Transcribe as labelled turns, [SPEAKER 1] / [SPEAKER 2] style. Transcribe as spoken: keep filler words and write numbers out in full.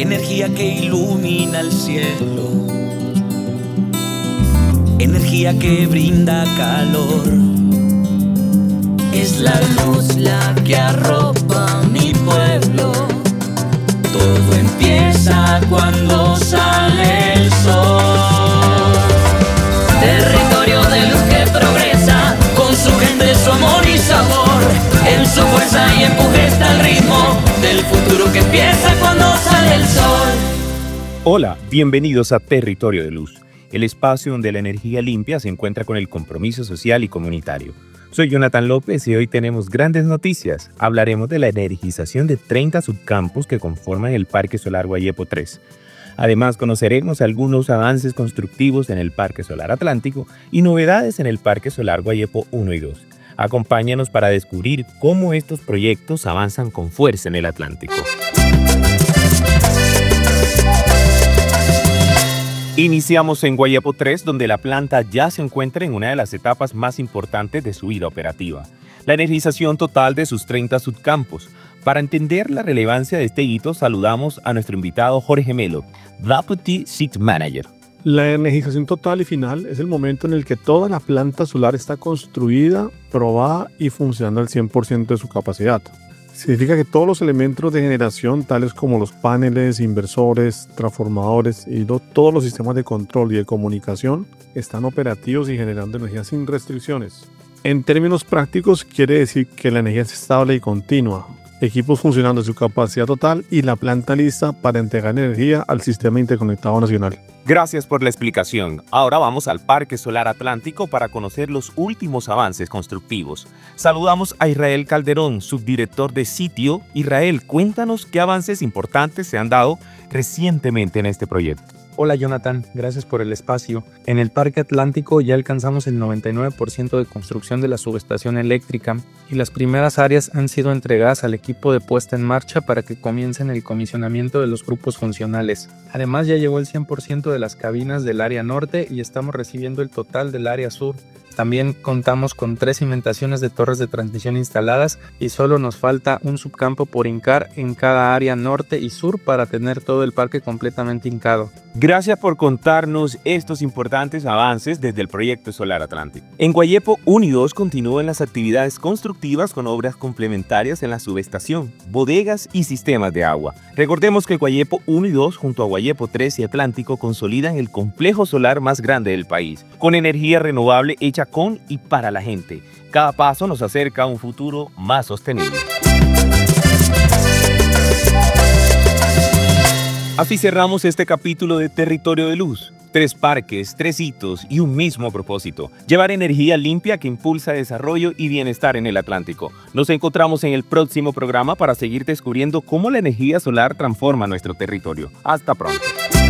[SPEAKER 1] energía que ilumina el cielo, energía que brinda calor. Es la luz la que arropa mi pueblo. Todo empieza cuando sale el sol. Territorio de luz que progresa, con su gente, su amor y sabor. En su fuerza y empuje está el ritmo del futuro que empieza cuando sale el sol.
[SPEAKER 2] Hola, bienvenidos a Territorio de Luz, el espacio donde la energía limpia se encuentra con el compromiso social y comunitario. Soy Jonathan López y hoy tenemos grandes noticias. Hablaremos de la energización de treinta subcampos que conforman el Parque Solar Guayepo tres. Además, conoceremos algunos avances constructivos en el Parque Solar Atlántico y novedades en el Parque Solar Guayepo uno y dos. Acompáñanos para descubrir cómo estos proyectos avanzan con fuerza en el Atlántico. Iniciamos en Guayepo tres, donde la planta ya se encuentra en una de las etapas más importantes de su vida operativa, la energización total de sus treinta subcampos. Para entender la relevancia de este hito, saludamos a nuestro invitado Jorge Melo, Deputy Site Manager.
[SPEAKER 3] La energización total y final es el momento en el que toda la planta solar está construida, probada y funcionando al cien por ciento de su capacidad. Significa que todos los elementos de generación, tales como los paneles, inversores, transformadores y lo, todos los sistemas de control y de comunicación, están operativos y generando energía sin restricciones. En términos prácticos, quiere decir que la energía es estable y continua, equipos funcionando a su capacidad total y la planta lista para entregar energía al Sistema Interconectado Nacional.
[SPEAKER 2] Gracias por la explicación. Ahora vamos al Parque Solar Atlántico para conocer los últimos avances constructivos. Saludamos a Israel Calderón, subdirector de sitio. Israel, cuéntanos qué avances importantes se han dado recientemente en este proyecto.
[SPEAKER 4] Hola Jonathan, gracias por el espacio. En el Parque Atlántico ya alcanzamos el noventa y nueve por ciento de construcción de la subestación eléctrica y las primeras áreas han sido entregadas al equipo de puesta en marcha para que comiencen el comisionamiento de los grupos funcionales. Además ya llegó el cien por ciento de las cabinas del área norte y estamos recibiendo el total del área sur. También contamos con tres cimentaciones de torres de transmisión instaladas y solo nos falta un subcampo por hincar en cada área norte y sur para tener todo el parque completamente hincado.
[SPEAKER 2] Gracias por contarnos estos importantes avances desde el Proyecto Solar Atlántico. En Guayepo uno y dos continúan las actividades constructivas con obras complementarias en la subestación, bodegas y sistemas de agua. Recordemos que Guayepo uno y dos junto a Guayepo tres y Atlántico consolidan el complejo solar más grande del país, con energía renovable hecha con y para la gente. Cada paso nos acerca a un futuro más sostenible. Así cerramos este capítulo de Territorio de Luz. Tres parques, tres hitos y un mismo propósito: llevar energía limpia que impulsa desarrollo y bienestar en el Atlántico. Nos encontramos en el próximo programa para seguir descubriendo cómo la energía solar transforma nuestro territorio. Hasta pronto.